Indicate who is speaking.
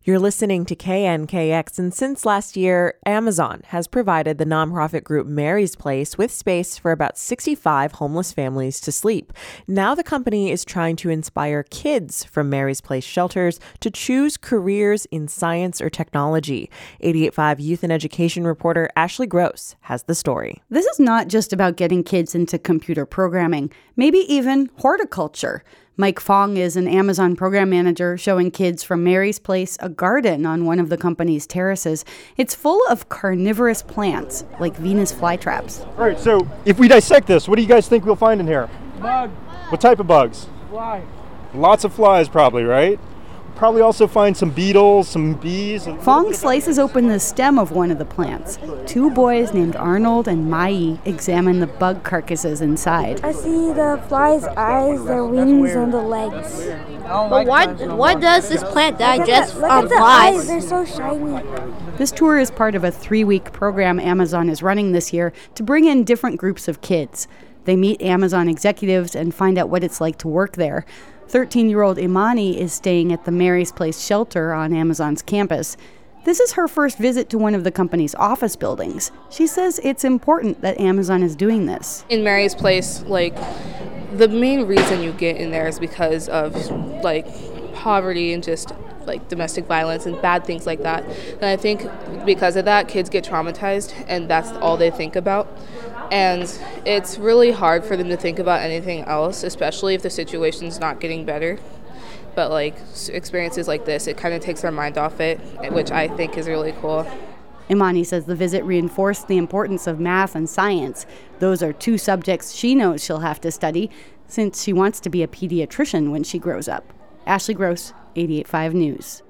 Speaker 1: You're listening to KNKX, and since last year, Amazon has provided the nonprofit group Mary's Place with space for about 65 homeless families to sleep. Now the company is trying to inspire kids from Mary's Place shelters to choose careers in science or technology. 88.5 Youth and Education reporter Ashley Gross has the story.
Speaker 2: This is not just about getting kids into computer programming, maybe even horticulture. Mike Fong is an Amazon program manager showing kids from Mary's Place a garden on one of the company's terraces. It's full of carnivorous plants, like Venus flytraps.
Speaker 3: All right, so if we dissect this, what do you guys think we'll find in here?
Speaker 4: Bug.
Speaker 3: What type of bugs?
Speaker 4: Fly.
Speaker 3: Lots of flies probably, right? Probably also find some beetles, some bees.
Speaker 2: Fong slices open the stem of one of the plants. Two boys named Arnold and Mai examine the bug carcasses inside.
Speaker 5: I see the flies' eyes, their wings, and the legs.
Speaker 6: But what does this plant digest
Speaker 5: Look at the
Speaker 6: flies?
Speaker 5: eyes, they're so shiny.
Speaker 2: This tour is part of a 3-week program Amazon is running this year to bring in different groups of kids. They meet Amazon executives and find out what it's like to work there. 13-year-old Imani is staying at the Mary's Place shelter on Amazon's campus. This is her first visit to one of the company's office buildings. She says it's important that Amazon is doing this.
Speaker 7: In Mary's Place, the main reason you get in there is because of, poverty and just, domestic violence and bad things like that. And I think because of that, kids get traumatized, and that's all they think about. And it's really hard for them to think about anything else, especially if the situation's not getting better. But experiences like this, it kind of takes their mind off it, which I think is really cool.
Speaker 2: Imani says the visit reinforced the importance of math and science. Those are 2 subjects she knows she'll have to study since she wants to be a pediatrician when she grows up. Ashley Gross, 88.5 News.